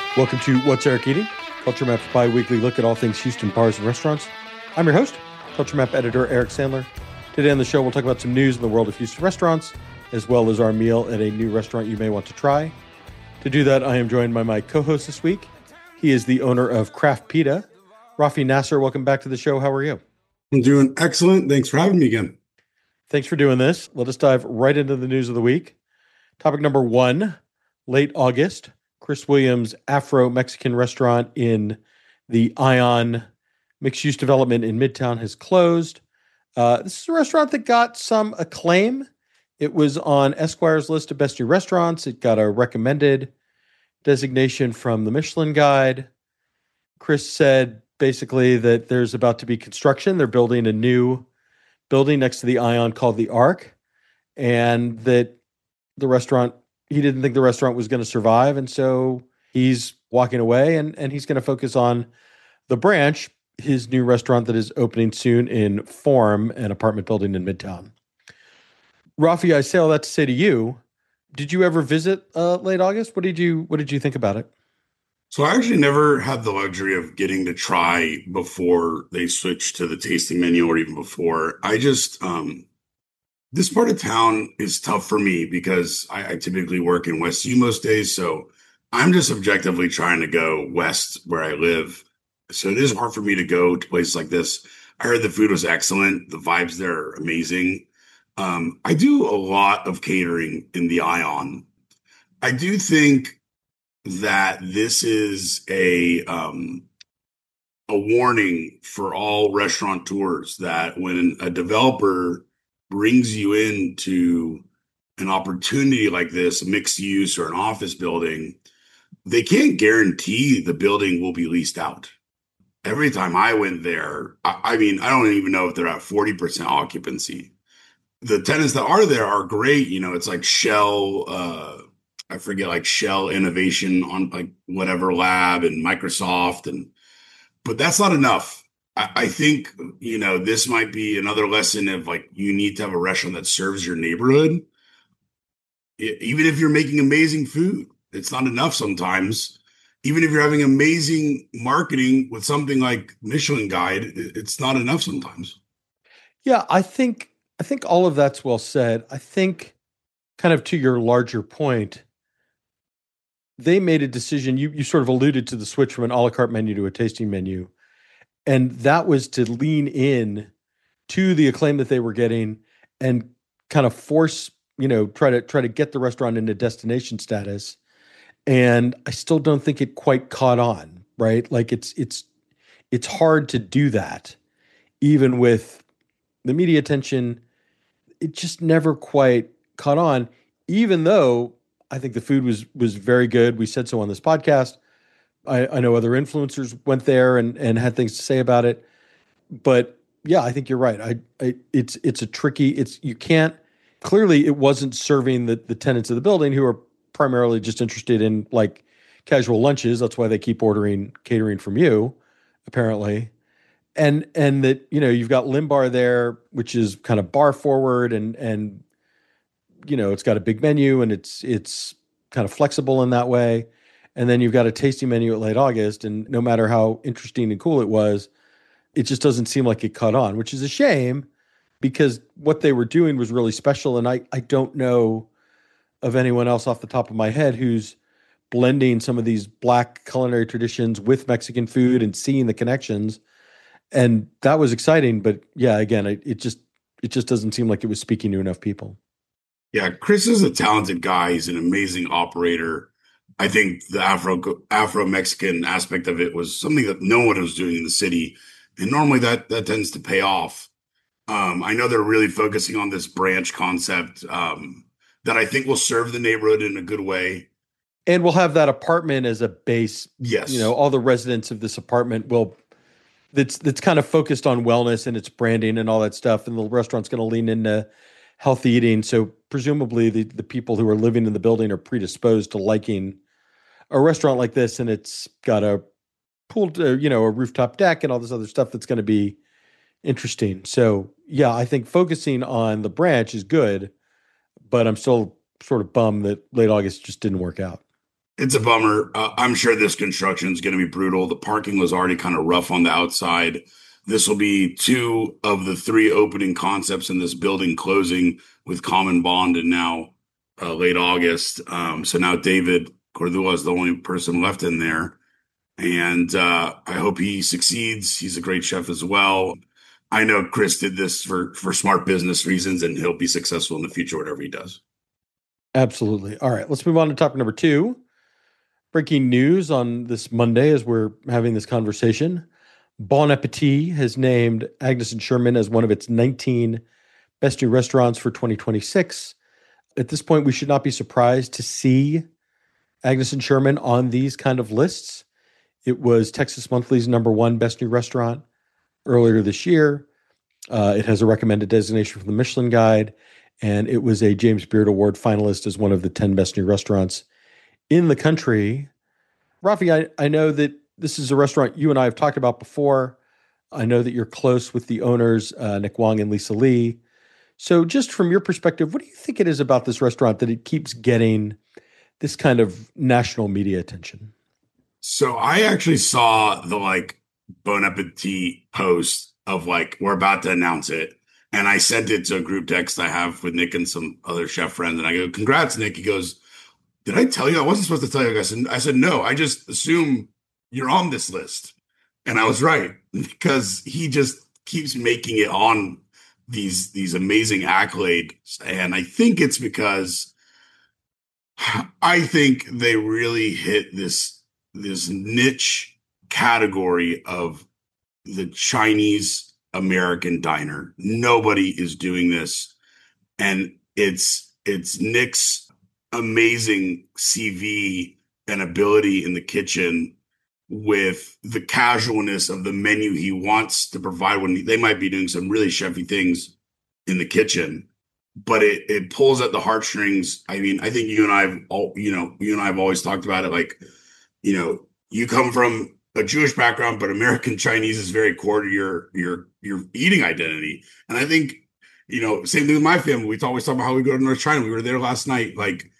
Welcome to What's Eric Eating? Culture Map's bi-weekly look at all things Houston bars and restaurants. I'm your host, Culture Map editor Eric Sandler. Today on the show, we'll talk about some news in the world of Houston restaurants, as well as our meal at a new restaurant you may want to try. To do that, I am joined by my co-host this week. He is the owner of Craft Pita, Rafi Nasser. Welcome back to the show. How are you? I'm doing excellent. Thanks for having me again. Thanks for doing this. Let us dive right into the news of the week. Topic number one, late August, Chris Williams' Afro-Mexican restaurant in the Ion mixed-use development in Midtown has closed. This is a restaurant that got some acclaim. It was on Esquire's list of best new restaurants. It got a recommended designation from the Michelin Guide. Chris said basically that there's about to be construction. They're building a new building next to the Ion called the Arc, and that the restaurant, he didn't think the restaurant was going to survive, and so he's walking away, and he's going to focus on the Branch, his new restaurant that is opening soon in Form, an apartment building in Midtown. Rafi, I say all that to say to you, did you ever visit late August? What did you think about it? So I actually never had the luxury of getting to try before they switched to the tasting menu, or even before. I just this part of town is tough for me because I typically work in West U most days. So I'm just objectively trying to go west where I live. So it is hard for me to go to places like this. I heard the food was excellent. The vibes there are amazing. I do a lot of catering in the Ion. I do think that this is a warning for all restaurateurs that when a developer brings you into an opportunity like this, mixed use or an office building, they can't guarantee the building will be leased out. Every time I went there, I mean, I don't even know if they're at 40% occupancy. The tenants that are there are great. You know, it's like Shell, I forget, like Shell Innovation on like whatever lab and Microsoft, but that's not enough. I think, you know, this might be another lesson of like, you need to have a restaurant that serves your neighborhood. Even if you're making amazing food, it's not enough sometimes. Even if you're having amazing marketing with something like Michelin Guide, it's not enough sometimes. Yeah, I think all of that's well said. I think kind of to your larger point, they made a decision. You sort of alluded to the switch from an a la carte menu to a tasting menu. And that was to lean in to the acclaim that they were getting and kind of force, try to get the restaurant into destination status. And I still don't think it quite caught on, right? Like it's hard to do that, even with the media attention. It just never quite caught on, even though I think the food was very good. We said so on this podcast. I know other influencers went there and had things to say about it. But yeah, I think you're right. It's a tricky, you can't, clearly it wasn't serving the tenants of the building who are primarily just interested in like casual lunches. That's why they keep ordering catering from you, apparently. And that, you've got Limbar there, which is kind of bar forward and it's got a big menu and it's kind of flexible in that way. And then you've got a tasting menu at late August, and no matter how interesting and cool it was, it just doesn't seem like it caught on, which is a shame because what they were doing was really special. And I don't know of anyone else off the top of my head who's blending some of these Black culinary traditions with Mexican food and seeing the connections. And that was exciting. But yeah, again, it just doesn't seem like it was speaking to enough people. Yeah, Chris is a talented guy. He's an amazing operator. I think the Afro-Mexican aspect of it was something that no one was doing in the city. And normally that tends to pay off. I know they're really focusing on this branch concept that I think will serve the neighborhood in a good way. And we'll have that apartment as a base. Yes. All the residents of this apartment that's kind of focused on wellness and its branding and all that stuff. And the restaurant's going to lean into healthy eating. So presumably the people who are living in the building are predisposed to liking a restaurant like this, and it's got a pool, a rooftop deck and all this other stuff that's going to be interesting. So yeah, I think focusing on the Branch is good, but I'm still sort of bummed that late August just didn't work out. It's a bummer. I'm sure this construction is going to be brutal. The parking was already kind of rough on the outside. This will be two of the three opening concepts in this building closing with Common Bond and now late August. So now David Cordua is the only person left in there. And I hope he succeeds. He's a great chef as well. I know Chris did this for smart business reasons, and he'll be successful in the future, whatever he does. Absolutely. All right, let's move on to topic number two. Breaking news on this Monday as we're having this conversation. Bon Appetit has named Agnes and Sherman as one of its 19 best new restaurants for 2026. At this point, we should not be surprised to see Agnes and Sherman on these kind of lists. It was Texas Monthly's number one best new restaurant earlier this year. It has a recommended designation from the Michelin Guide, and it was a James Beard Award finalist as one of the 10 best new restaurants in the country. Rafi, I know that this is a restaurant you and I have talked about before. I know that you're close with the owners, Nick Wong and Lisa Lee. So just from your perspective, what do you think it is about this restaurant that it keeps getting this kind of national media attention? So I actually saw the Bon Appetit post of we're about to announce it. And I sent it to a group text I have with Nick and some other chef friends. And I go, congrats, Nick. He goes, did I tell you? I wasn't supposed to tell you. I said, no, I just assume you're on this list. And I was right, because he just keeps making it on these amazing accolades. And I think it's because I think they really hit this niche category of the Chinese American diner. Nobody is doing this. And it's Nick's amazing CV and ability in the kitchen with the casualness of the menu he wants to provide when they might be doing some really chefy things in the kitchen, but it pulls at the heartstrings. I mean, I think you and I have always talked about it. You come from a Jewish background, but American Chinese is very core to your eating identity. And I think, same thing with my family. We always talk about how we go to North China. We were there last night.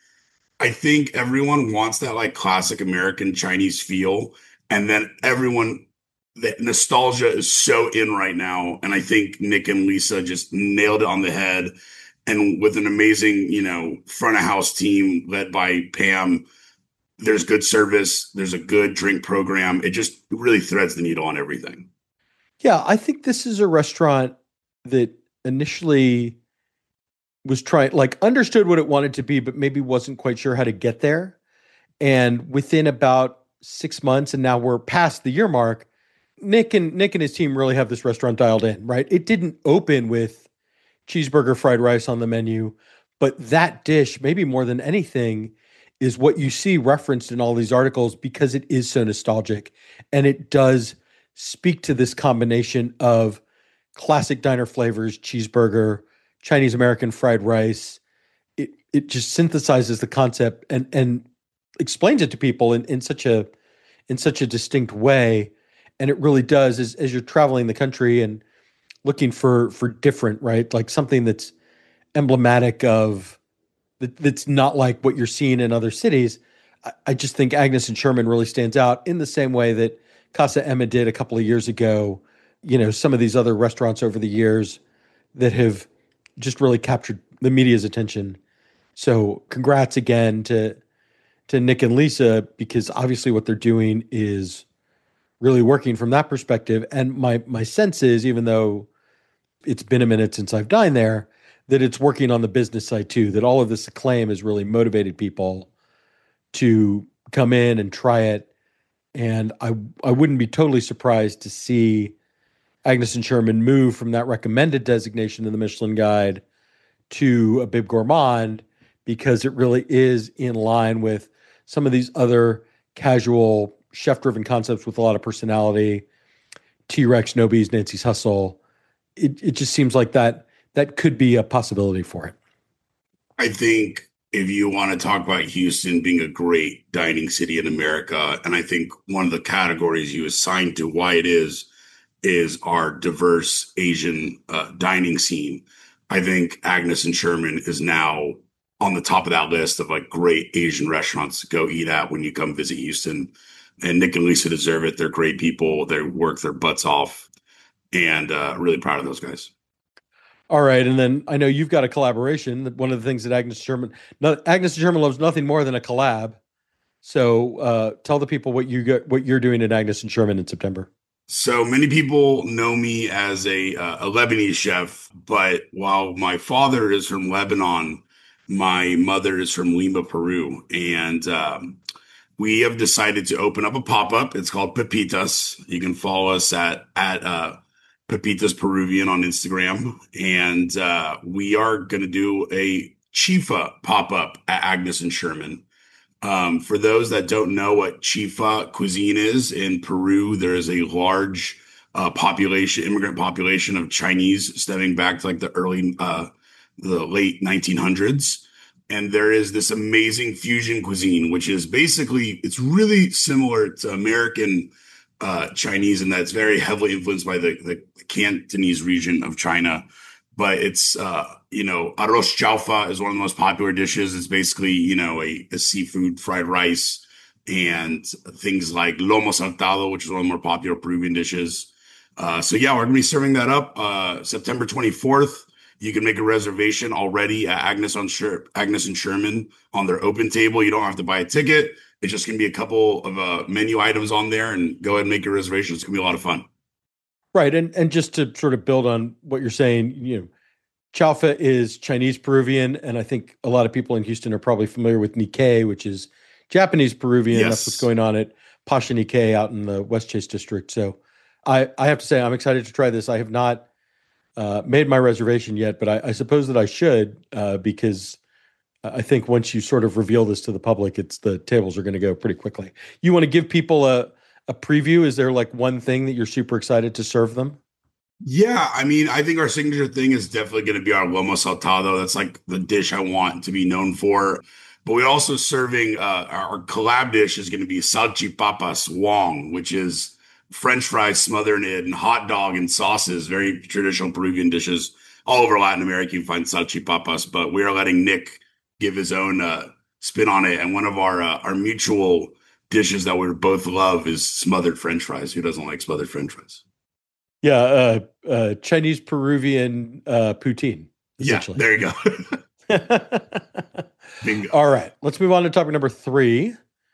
I think everyone wants that classic American Chinese feel. And then the nostalgia is so in right now. And I think Nick and Lisa just nailed it on the head. And with an amazing, front of house team led by Pam, there's good service. There's a good drink program. It just really threads the needle on everything. Yeah, I think this is a restaurant that initially was understood what it wanted to be, but maybe wasn't quite sure how to get there. And within about 6 months, and now we're past the year mark, Nick and his team really have this restaurant dialed in, right? It didn't open with cheeseburger fried rice on the menu, but that dish, maybe more than anything, is what you see referenced in all these articles because it is so nostalgic. And it does speak to this combination of classic diner flavors, cheeseburger, Chinese American fried rice. It just synthesizes the concept and explains it to people in such a distinct way. And it really does, as you're traveling the country and looking for different, right? Like something that's emblematic of that's not like what you're seeing in other cities. I just think Agnes and Sherman really stands out in the same way that Casa Emma did a couple of years ago. Some of these other restaurants over the years that have just really captured the media's attention. So congrats again to Nick and Lisa, because obviously what they're doing is really working from that perspective. And my sense is, even though it's been a minute since I've dined there, that it's working on the business side too, that all of this acclaim has really motivated people to come in and try it. And I wouldn't be totally surprised to see Agnes and Sherman move from that recommended designation in the Michelin Guide to a Bib Gourmand, because it really is in line with some of these other casual chef-driven concepts with a lot of personality. T-Rex, Nobody's, Nancy's Hustle. It just seems like that could be a possibility for it. I think if you want to talk about Houston being a great dining city in America, and I think one of the categories you assign to why it is our diverse Asian dining scene. I think Agnes and Sherman is now on the top of that list of like great Asian restaurants to go eat at when you come visit Houston. And Nick and Lisa deserve it. They're great people. They work their butts off, and really proud of those guys. All right, and then I know you've got a collaboration. One of the things that Agnes Sherman loves nothing more than a collab. So tell the people what you're doing at Agnes and Sherman in September. So many people know me as a Lebanese chef, but while my father is from Lebanon, my mother is from Lima, Peru, and we have decided to open up a pop-up. It's called Pepitas. You can follow us at Pepitas Peruvian on Instagram, and we are going to do a Chifa pop-up at Agnes and Sherman. For those that don't know what Chifa cuisine is, in Peru, there is a large immigrant population of Chinese stemming back to like the late 1900s. And there is this amazing fusion cuisine, which is basically, it's really similar to American Chinese in that it's very heavily influenced by the Cantonese region of China. But it's, arroz chaufa is one of the most popular dishes. It's basically, a seafood fried rice and things like lomo saltado, which is one of the more popular Peruvian dishes. So yeah, we're going to be serving that up September 24th. You can make a reservation already at Agnes and Sherman on their open table. You don't have to buy a ticket. It's just going to be a couple of menu items on there, and go ahead and make your reservation. It's going to be a lot of fun. Right, and just to sort of build on what you're saying, chaufa is Chinese Peruvian, and I think a lot of people in Houston are probably familiar with Nikkei, which is Japanese Peruvian. Yes. That's what's going on at Pasha Nikkei out in the West Chase district. So I have to say I'm excited to try this. I have not made my reservation yet, but I suppose that I should because I think once you sort of reveal this to the public, the tables are going to go pretty quickly. You want to give people a preview? Is there like one thing that you're super excited to serve them? Yeah, I mean, I think our signature thing is definitely going to be our lomo saltado. That's like the dish I want to be known for. But we also serving our collab dish is going to be salchipapas wong, which is French fries smothered in hot dog and sauces, very traditional Peruvian dishes. All over Latin America, you can find salchipapas, but we are letting Nick give his own spin on it. And one of our mutual dishes that we both love is smothered French fries. Who doesn't like smothered French fries? Yeah, Chinese Peruvian poutine. Yeah, there you go. Bingo. All right, let's move on to topic number 3.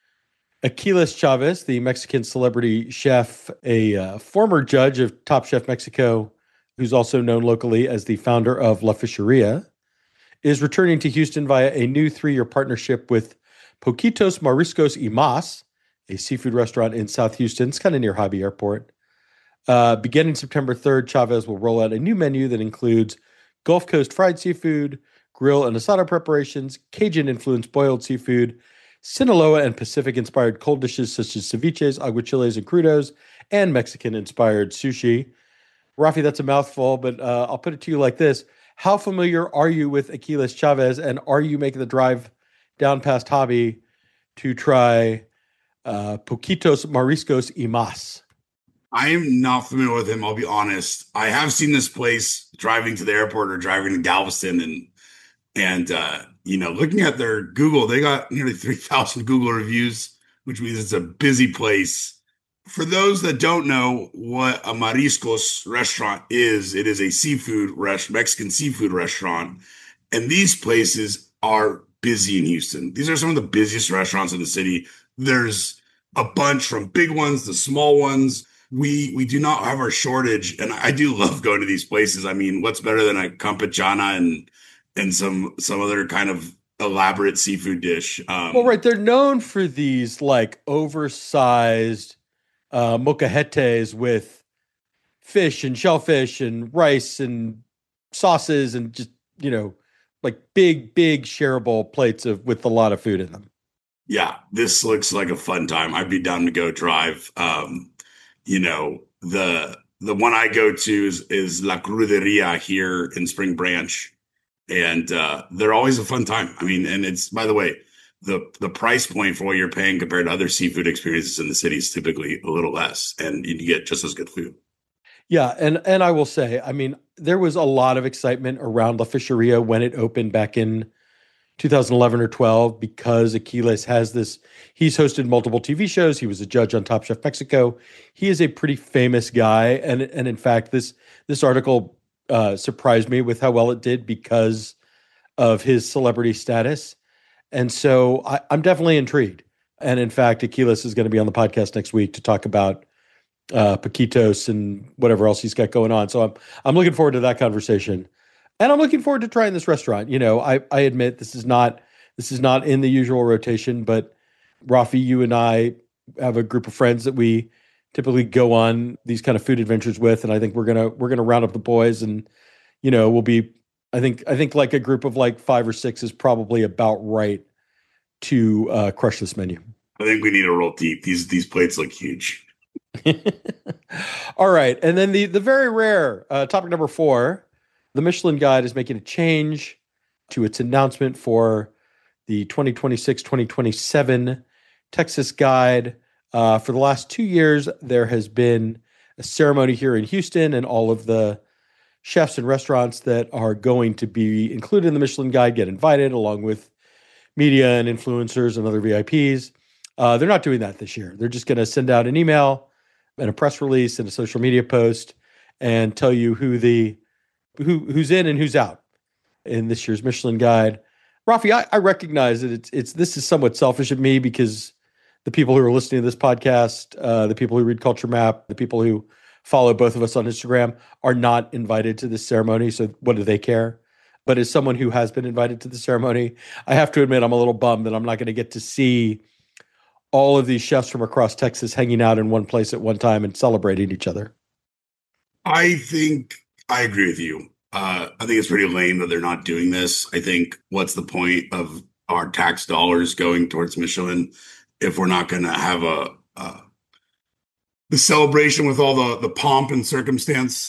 Aquiles Chavez, the Mexican celebrity chef, a former judge of Top Chef Mexico, who's also known locally as the founder of La Fisheria, is returning to Houston via a new 3-year partnership with Poquitos Mariscos y Mas, a seafood restaurant in South Houston. It's kind of near Hobby Airport. Beginning September 3rd, Chavez will roll out a new menu that includes Gulf Coast fried seafood, grill and asado preparations, Cajun-influenced boiled seafood, Sinaloa and Pacific-inspired cold dishes such as ceviches, aguachiles, and crudos, and Mexican-inspired sushi. Rafi, that's a mouthful, but I'll put it to you like this. How familiar are you with Aquiles Chavez, and are you making the drive down past Hobby to try Poquitos Mariscos y Mas? I am not familiar with him, I'll be honest. I have seen this place driving to the airport or driving to Galveston, and looking at their Google, they got nearly 3,000 Google reviews, which means it's a busy place. For those that don't know what a mariscos restaurant is, it is a Mexican seafood restaurant. And these places are busy in Houston. These are some of the busiest restaurants in the city. There's a bunch from big ones to small ones. We do not have our shortage. And I do love going to these places. I mean, what's better than a campechana and some other kind of elaborate seafood dish? Well, right. They're known for these like oversized mocajetes with fish and shellfish and rice and sauces and just, like big shareable plates with a lot of food in them. Yeah, this looks like a fun time. I'd be down to go drive. The one I go to is La Cruderia here in Spring Branch. And they're always a fun time. I mean, and it's, by the way, the price point for what you're paying compared to other seafood experiences in the city is typically a little less, and you get just as good food. Yeah, and I will say, I mean, there was a lot of excitement around La Fisheria when it opened back in 2011 or 12, because Aquiles has this. He's hosted multiple TV shows. He was a judge on Top Chef Mexico. He is a pretty famous guy, and in fact, this article surprised me with how well it did because of his celebrity status. And so I'm definitely intrigued. And in fact, Aquiles is going to be on the podcast next week to talk about Paquitos and whatever else he's got going on. So I'm looking forward to that conversation, and I'm looking forward to trying this restaurant. I admit this is not in the usual rotation, but Rafi, you and I have a group of friends that we typically go on these kind of food adventures with, and I think we're gonna round up the boys, and we'll be. I think like a group of like 5 or 6 is probably about right to crush this menu. I think we need to roll deep. These plates look huge. All right. And then the very rare topic number 4, the Michelin Guide is making a change to its announcement for the 2026-2027 Texas Guide. For the last 2 years, there has been a ceremony here in Houston, and all of the chefs and restaurants that are going to be included in the Michelin Guide get invited, along with media and influencers and other VIPs. They're not doing that this year. They're just going to send out an email and a press release and a social media post and tell you who's in and who's out in this year's Michelin Guide. Rafi, I recognize that this is somewhat selfish of me, because the people who are listening to this podcast, the people who read Culture Map, the people who follow both of us on Instagram are not invited to this ceremony. So what do they care? But as someone who has been invited to the ceremony, I have to admit I'm a little bummed that I'm not going to get to see all of these chefs from across Texas hanging out in one place at one time and celebrating each other. I think I agree with you. I think it's pretty lame that they're not doing this. I think, what's the point of our tax dollars going towards Michelin if we're not going to have the celebration with all the pomp and circumstance?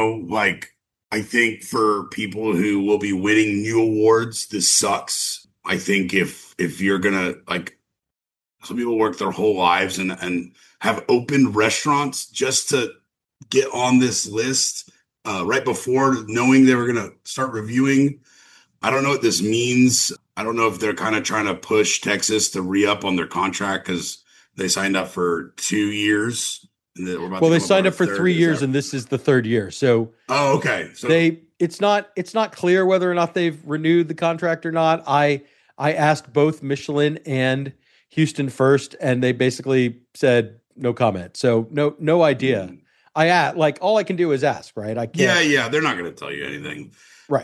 I think for people who will be winning new awards, this sucks. I think if you're gonna, some people work their whole lives and have opened restaurants just to get on this list right before knowing they were gonna start reviewing. I don't know what this means. I don't know if they're kind of trying to push Texas to re-up on their contract because they signed up for 2 years. Well, they signed up for 3 years, and this is the 3rd year. So, okay. So it's not clear whether or not they've renewed the contract or not. I asked both Michelin and Houston first, and they basically said no comment. So no idea. All I can do is ask, right? I can't. Yeah. They're not going to tell you anything, right?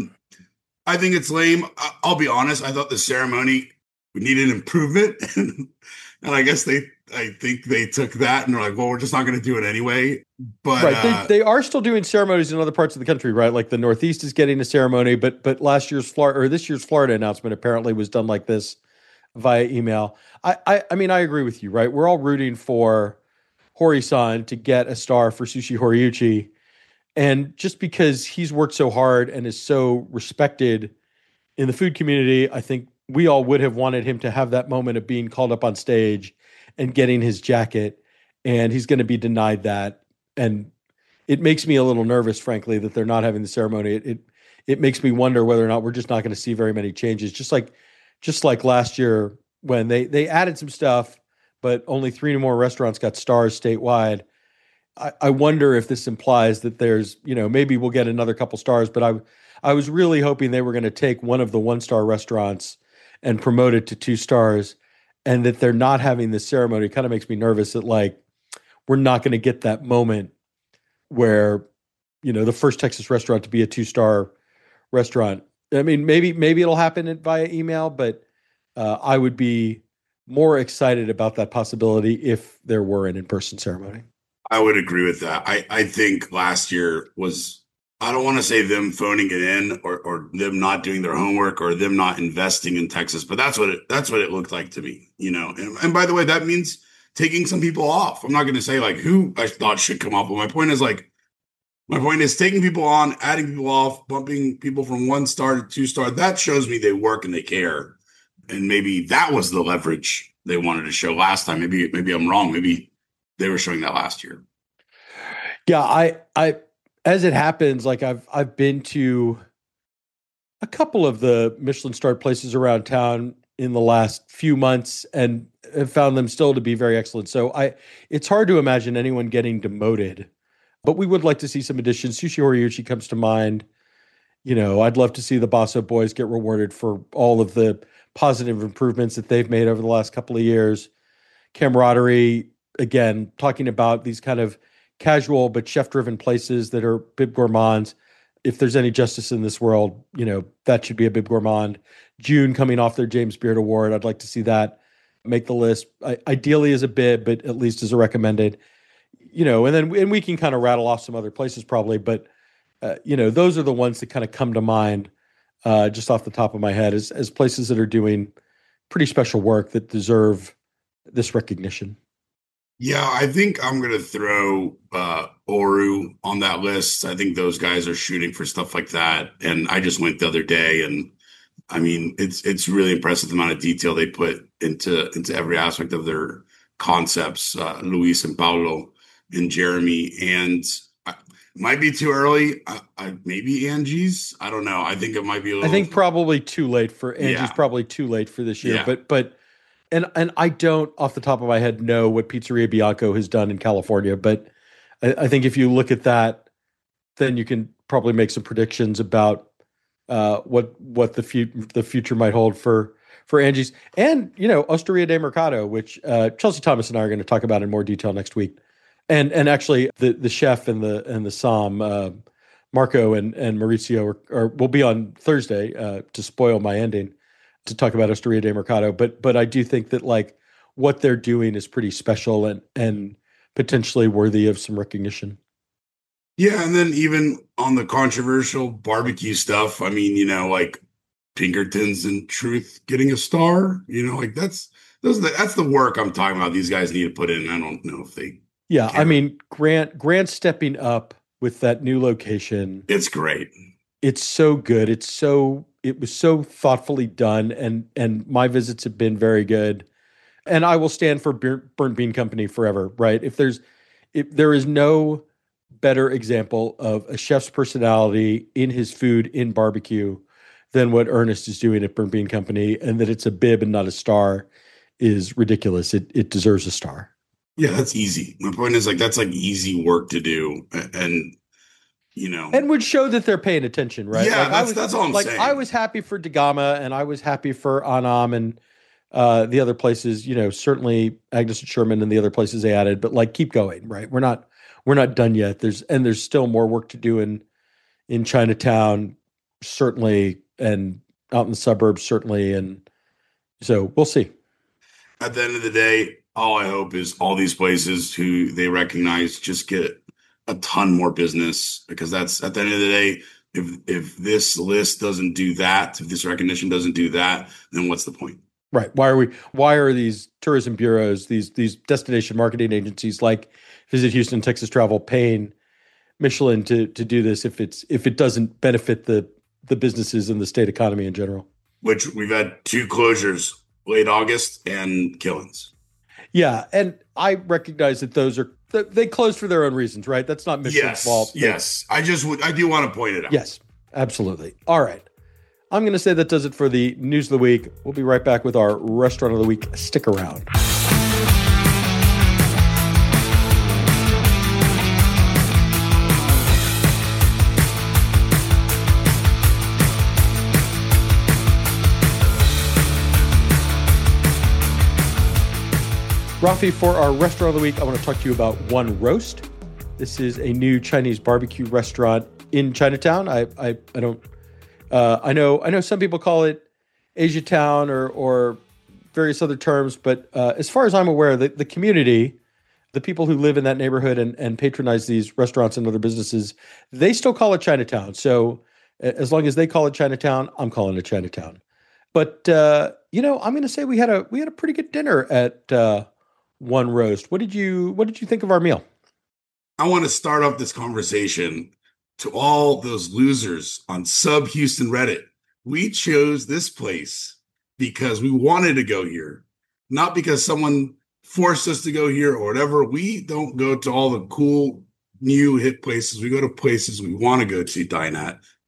I think it's lame. I'll be honest. I thought the ceremony needed improvement, and I guess I think they took that and they're like, well, we're just not going to do it anyway. But right, they are still doing ceremonies in other parts of the country, right? Like the Northeast is getting a ceremony, but this year's Florida announcement apparently was done like this via email. I mean, I agree with you, right? We're all rooting for Hori-san to get a star for Sushi Horiuchi, and just because he's worked so hard and is so respected in the food community, I think we all would have wanted him to have that moment of being called up on stage and getting his jacket, and he's going to be denied that. And it makes me a little nervous, frankly, that they're not having the ceremony. It makes me wonder whether or not we're just not going to see very many changes. Just like last year when they added some stuff, but only 3 more restaurants got stars statewide. I wonder if this implies that there's, maybe we'll get another couple stars, but I was really hoping they were going to take one of the 1-star restaurants and promote it to 2 stars. And that they're not having this ceremony kind of makes me nervous that we're not going to get that moment where, the first Texas restaurant to be a 2-star restaurant. I mean, maybe it'll happen via email, but I would be more excited about that possibility if there were an in-person ceremony. I would agree with that. I think last year was, I don't want to say them phoning it in or them not doing their homework or them not investing in Texas, but that's what it looked like to me, And by the way, that means taking some people off. I'm not going to say who I thought should come off, but my point is taking people on, adding people off, bumping people from 1 star to 2 star. That shows me they work and they care. And maybe that was the leverage they wanted to show last time. Maybe I'm wrong. Maybe they were showing that last year. Yeah, I as it happens, I've been to a couple of the Michelin starred places around town in the last few months and have found them still to be very excellent. So it's hard to imagine anyone getting demoted, but we would like to see some additions. Sushi Horiuchi comes to mind. I'd love to see the Basso boys get rewarded for all of the positive improvements that they've made over the last couple of years. Camaraderie, again, talking about these kind of casual but chef-driven places that are bib gourmands. If there's any justice in this world, that should be a bib gourmand. June coming off their James Beard Award. I'd like to see that make the list. Ideally as a bib, but at least as a recommended. And we can kind of rattle off some other places probably, but those are the ones that kind of come to mind just off the top of my head as places that are doing pretty special work that deserve this recognition. Yeah, I think I'm going to throw Oru on that list. I think those guys are shooting for stuff like that. And I just went the other day, and I mean, it's really impressive the amount of detail they put into every aspect of their concepts, Luis and Paulo and Jeremy. And it might be too early. Maybe Angie's. I don't know. I think it might be a little. I think probably too late for Angie's. Probably too late for this year. Yeah. But and I don't off the top of my head know what Pizzeria Bianco has done in California. But I think if you look at that, then you can probably make some predictions about what the future might hold for Angie's and Osteria de Mercado, which Chelsea Thomas and I are going to talk about in more detail next week. And actually, the chef and the som, Marco and Mauricio will be on Thursday to spoil my ending to talk about Osteria de Mercado. But I do think that like what they're doing is pretty special and potentially worthy of some recognition. Yeah, and then even on the controversial barbecue stuff, I mean, like Pinkertons and Truth getting a star, like that's the work I'm talking about. These guys need to put in. I don't know if they. Yeah, care. I mean, Grant stepping up with that new location. It's great. It's so good. It was so thoughtfully done, and my visits have been very good. And I will stand for Burnt Bean Company forever, right? If there is no better example of a chef's personality in his food in barbecue than what Ernest is doing at Burnt Bean Company, and that it's a bib and not a star is ridiculous. It deserves a star. Yeah, that's easy. My point is that's easy work to do, and and would show that they're paying attention, right? Yeah, that's all I'm saying. I was happy for Dagama, and I was happy for Anam and the other places. Certainly Agnes and Sherman and the other places they added, but keep going, right? We're not done yet. There's still more work to do in Chinatown, certainly, and out in the suburbs, certainly, and so we'll see. At the end of the day, all I hope is all these places who they recognize just get a ton more business, because that's at the end of the day, if this list doesn't do that, if this recognition doesn't do that, then what's the point? Right. Why are these tourism bureaus, these destination marketing agencies like Visit Houston, Texas Travel paying Michelin to do this if it doesn't benefit the businesses and the state economy in general? Which we've had 2 closures, late August and Killins. Yeah, and I recognize that they closed for their own reasons, right? That's not Michelin's fault. Yes. I do want to point it out. Yes, absolutely. All right. I'm going to say that does it for the news of the week. We'll be right back with our restaurant of the week. Stick around. Rafi, for our restaurant of the week, I want to talk to you about One Roast. This is a new Chinese barbecue restaurant in Chinatown. I know some people call it Asia Town or various other terms, but as far as I'm aware, the community, the people who live in that neighborhood and patronize these restaurants and other businesses, they still call it Chinatown. So as long as they call it Chinatown, I'm calling it Chinatown. But I'm going to say we had a pretty good dinner at One Roast. What did you think of our meal? I want to start off this conversation to all those losers on Sub Houston Reddit. We chose this place because we wanted to go here, not because someone forced us to go here or whatever. We don't go to all the cool, new, hip places. We go to places we want to go to dine at.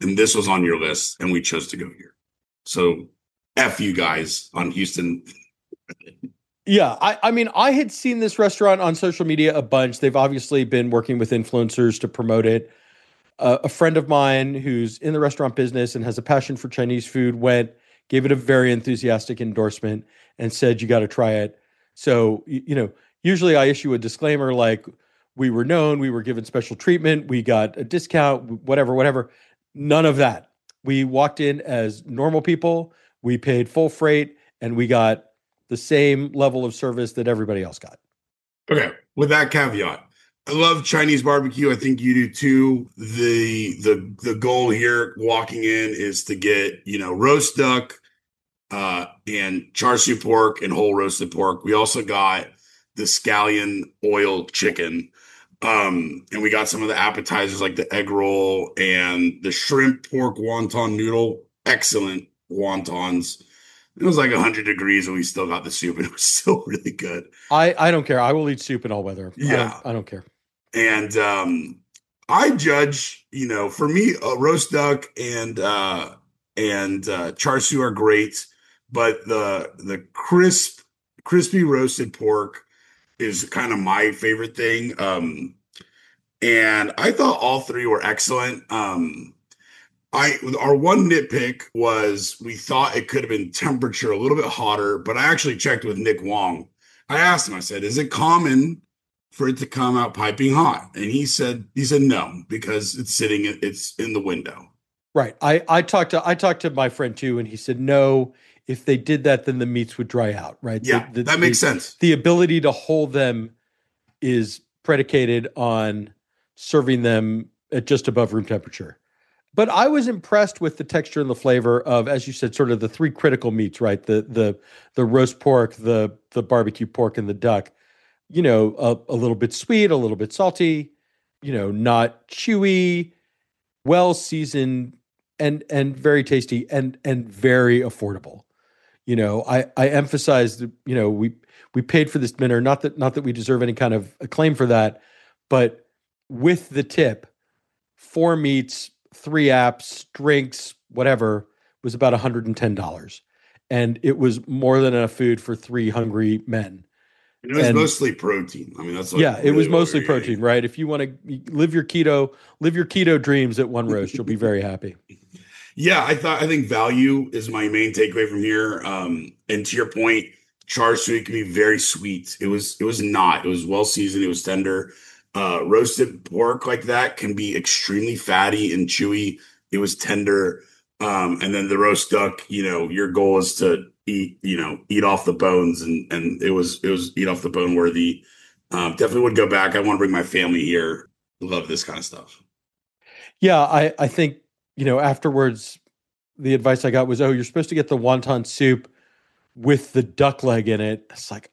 and this was on your list, and we chose to go here. So F you guys on Houston. Yeah, I mean, I had seen this restaurant on social media a bunch. They've obviously been working with influencers to promote it. A friend of mine who's in the restaurant business and has a passion for Chinese food went, gave it a very enthusiastic endorsement, and said, "You got to try it." So, usually I issue a disclaimer like, "We were known, we were given special treatment, we got a discount, whatever, whatever." None of that. We walked in as normal people, we paid full freight, and we got the same level of service that everybody else got. Okay, with that caveat, I love Chinese barbecue. I think you do too. The goal here walking in is to get, roast duck, and char siu pork and whole roasted pork. We also got the scallion oil chicken. And we got some of the appetizers like the egg roll and the shrimp pork wonton noodle. Excellent wontons. It was like 100 degrees and we still got the soup and it was still really good. I don't care. I will eat soup in all weather. Yeah. I don't care. And I judge, for me, roast duck and char siu are great, but the crispy roasted pork is kind of my favorite thing. And I thought all three were excellent. Our one nitpick was we thought it could have been temperature a little bit hotter, but I actually checked with Nick Wong. I asked him, I said, is it common for it to come out piping hot? And he said no, because it's in the window. Right. I talked to my friend too, and he said no. If they did that, then the meats would dry out. Right. Yeah, that makes sense. The ability to hold them is predicated on serving them at just above room temperature. But I was impressed with the texture and the flavor of, as you said, sort of the three critical meats, right? The roast pork, the barbecue pork, and the duck. A little bit sweet, a little bit salty, not chewy, well seasoned, and very tasty and very affordable. I emphasize that, we paid for this dinner, not that we deserve any kind of acclaim for that, but with the tip, 4 meats, 3 apps, drinks, whatever, was about $110. And it was more than enough food for 3 hungry men. It was mostly protein. I mean, that's it was mostly protein, right? If you want to live your keto dreams at One Roast, you'll be very happy. Yeah, I think value is my main takeaway from here. And to your point, char siu can be very sweet. It was not. It was well seasoned. It was tender. Roasted pork like that can be extremely fatty and chewy. It was tender. And then the roast duck, your goal is to eat off the bones, and it was eat off the bone worthy. Definitely would go back. I want to bring my family here. Love this kind of stuff. Yeah, I think, afterwards, the advice I got was, you're supposed to get the wonton soup with the duck leg in it. It's like,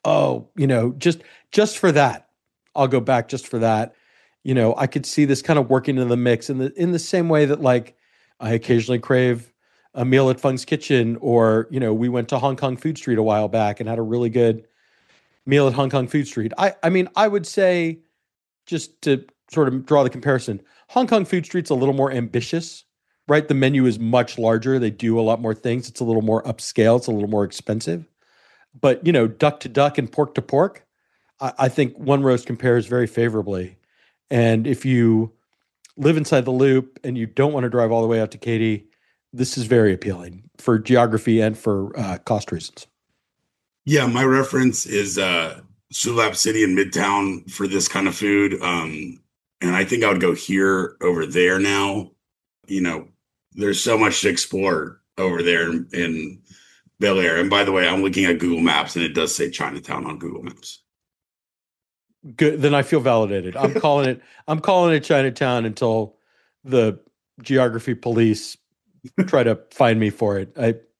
just for that, I'll go back just for that. I could see this kind of working in the mix in the same way that, like, I occasionally crave a meal at Fung's Kitchen, or, we went to Hong Kong Food Street a while back and had a really good meal at Hong Kong Food Street. I mean, I would say, just to sort of draw the comparison, Hong Kong Food Street's a little more ambitious, right? The menu is much larger. They do a lot more things. It's a little more upscale. It's a little more expensive. But, duck to duck and pork to pork, I think One Roast compares very favorably. And if you live inside the Loop and you don't want to drive all the way out to Katy, this is very appealing for geography and for cost reasons. Yeah, my reference is Sulap City in Midtown for this kind of food. And I think I would go here over there now. There's so much to explore over there in Bel Air. And by the way, I'm looking at Google Maps and it does say Chinatown on Google Maps. Good. Then I feel validated. I'm calling it Chinatown until the geography police try to find me for it.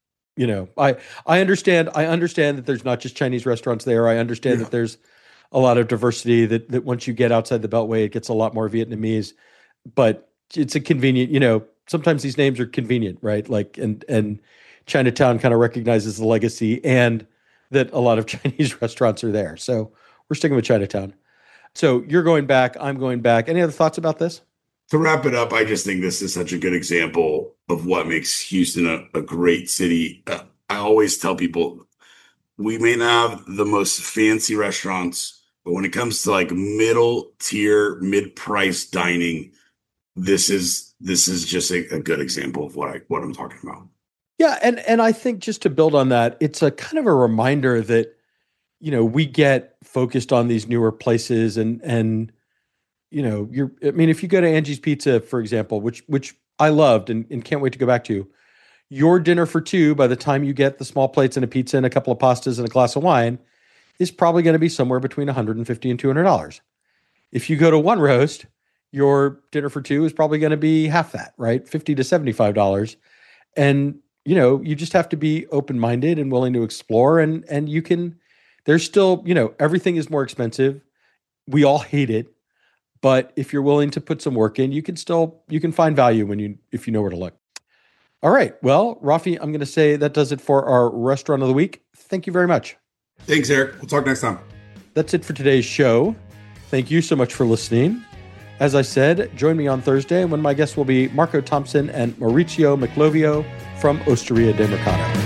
I understand that there's not just Chinese restaurants there. I understand that there's a lot of diversity, that once you get outside the Beltway, it gets a lot more Vietnamese, but it's a convenient, sometimes these names are convenient, right? Like, and Chinatown kind of recognizes the legacy and that a lot of Chinese restaurants are there. So we're sticking with Chinatown. So you're going back, I'm going back. Any other thoughts about this? To wrap it up, I just think this is such a good example of what makes Houston a great city. I always tell people we may not have the most fancy restaurants, but when it comes to like middle tier, mid-price dining, this is just a good example of what I'm talking about. Yeah, and I think just to build on that, it's a kind of a reminder that, we get focused on these newer places and if you go to Angie's Pizza, for example, which I loved and can't wait to go back to, your dinner for two, by the time you get the small plates and a pizza and a couple of pastas and a glass of wine, is probably going to be somewhere between $150 and $200. If you go to One Roast, your dinner for two is probably going to be half that, right? $50 to $75. And, you just have to be open-minded and willing to explore. And you can, there's still, everything is more expensive. We all hate it. But if you're willing to put some work in, you can find value if you know where to look. All right. Well, Rafi, I'm going to say that does it for our restaurant of the week. Thank you very much. Thanks, Eric. We'll talk next time. That's it for today's show. Thank you so much for listening. As I said, join me on Thursday when my guests will be Marco Thompson and Maurizio Maclovio from Osteria del Mercato.